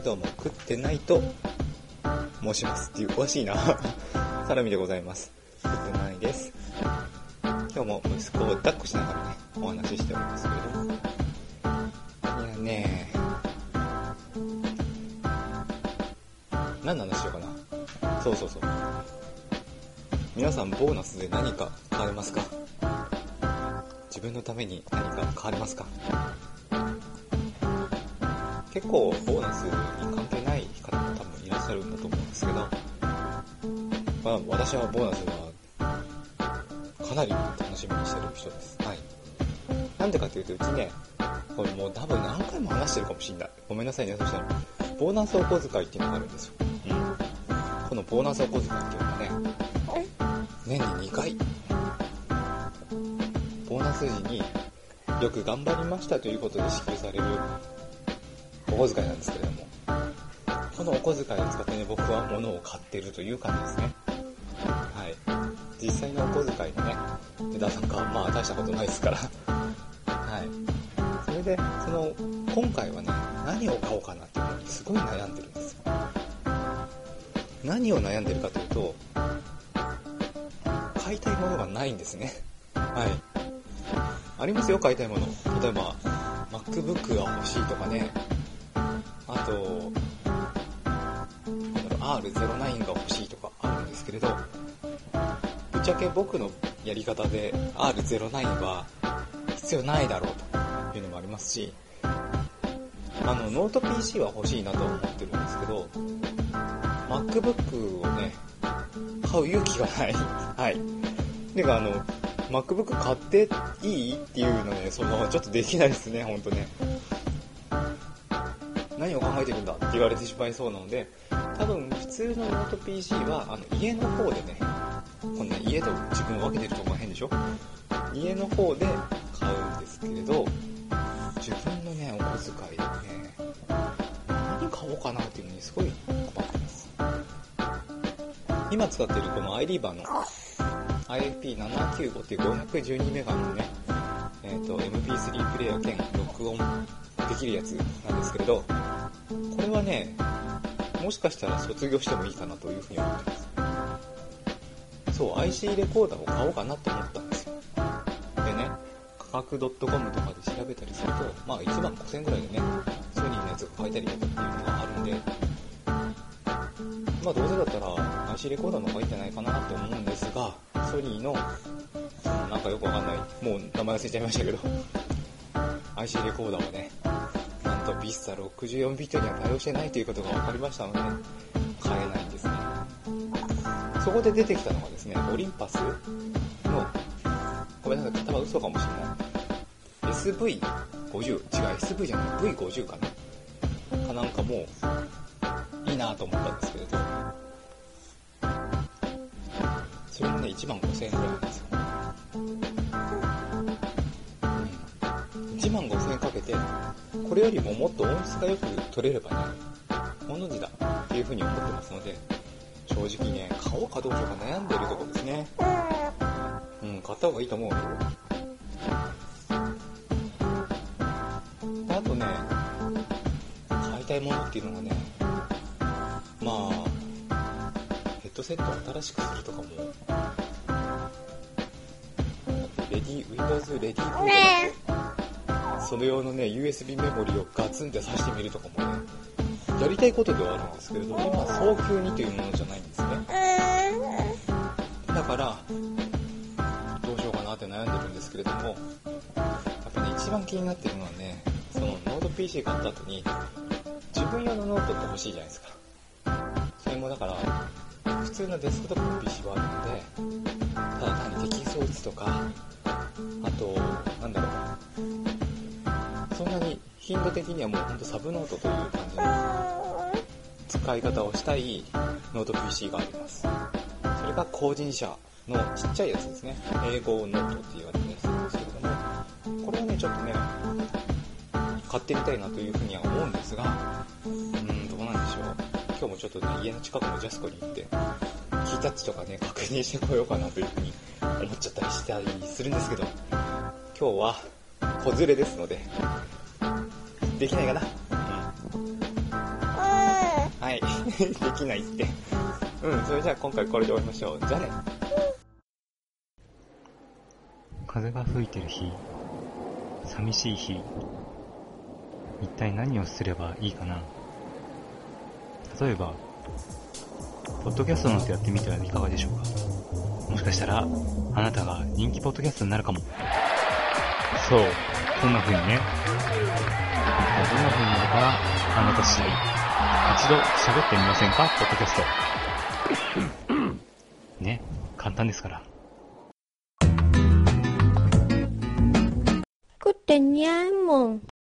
今日も食ってないと申しますっていう詳しいなサラミでございます。食ってないです。今日も息子を抱っこしながらねお話ししておりますけれども、いやね何の話しようかな。そう皆さんボーナスで何か買われますか？自分のために何か買われますか？結構ボーナスに関係ない方も多分いらっしゃるんだと思うんですけど、私はボーナスはかなり楽しみにしてる人です。はい。なんでかというと、うちね、これもう多分何回も話してるかもしれない。ごめんなさいね。そしたらボーナスお小遣いっていうのがあるんですよ。このボーナスお小遣いっていうのはね、年に2回ボーナス時によく頑張りましたということで支給されるお小遣いなんですけれども、このお小遣いを使ってね、僕は物を買っているという感じですね。はい。実際のお小遣いのね、値段なんか大したことないですからはい。それで今回はね、何を買おうかなっていうのにすごい悩んでるんですよ。何を悩んでるかというと、買いたいものがないんですね。はい。ありますよ、買いたいもの。例えば MacBook が欲しいとかね、あとR09 が欲しいとかあるんですけれど、ぶっちゃけ僕のやり方で R09 は必要ないだろうというのもありますし、ノート PC は欲しいなと思ってるんですけど、 MacBook をね買う勇気がないはい。てかMacBook 買っていいっていうのね、ちょっとできないですね、ほんとね。何を考えてるんだって言われてしまいそうなので、多分普通のノート PC は家の方でね、こんな家と自分を分けてるとこが変でしょ。家の方で買うんですけれど、自分のねお小遣いでね、何買おうかなっていうのにすごい困ってます。今使ってるこの iRiver の IFP795 っていう512メガのね、MP3 プレイヤー兼録音できるやつなんですけれど、これはね、もしかしたら卒業してもいいかなというふうに思ってます。そう、IC レコーダーを買おうかなって思ったんですよ。でね、価格 .com とかで調べたりすると、1万5000円ぐらいでね、ソニーのやつが買えたりとかっていうのがあるんで、どうせだったら IC レコーダーの方がいいんじゃないかなって思うんですが、ソニーのなんかよくわかんない、もう名前忘れちゃいましたけどIC レコーダーはね、なんと VISTA64 ビットには対応してないということが分かりましたので、買えないんですね。そこで出てきたのがですね、オリンパスの、ごめんなさい、方は嘘かもしれない、SV50、SV じゃない V50 かななんかもういいなと思ったんですけれど、それもね1万5000円ぐらいなんですよ。1万5000円かけて、これよりももっと音質がよく取れればね、もの字だっていう風に思ってますので、正直ね、買おうかどうしようか悩んでるところですね。買った方がいいと思うよ。あとね、買いたいものっていうのがね、ヘッドセットを新しくするとかも、Windows レディーボードその用のね USB メモリをガツンって挿してみるとかもね、やりたいことではあるんですけれど、今早急にというものじゃないんですね。だからどうしようかなって悩んでるんですけれども、やっぱね一番気になってるのはね、そのノート PC 買った後に自分用のノートって欲しいじゃないですか。それもだから普通のデスクトップの PC はあるので、ただ単にテキストを打つとか、あとそんなに頻度的にはもうほんとサブノートという感じの使い方をしたいノート PC があります。それが後人社のちっちゃいやつですね。英語ノートって言われるやつなんですけれども、これをねちょっとね買ってみたいなというふうには思うんですが、どうなんでしょう。今日もちょっとね家の近くのジャスコに行ってキータッチとかね確認してこようかなというふうに思っちゃったりしたりするんですけど、今日は子連れですのでできないかな。 できないって。それじゃあ今回これで終わりましょう。じゃあね。 風が吹いてる日、寂しい日、一体何をすればいいかな。例えばポッドキャストなんてやってみてはいかがでしょうか。もしかしたらあなたが人気ポッドキャストになるかも。そう、こんな風にね。どんな風になるかあなた次第。一度喋ってみませんか、ポッドキャスト。ね、簡単ですから。 Good 点 nha mừng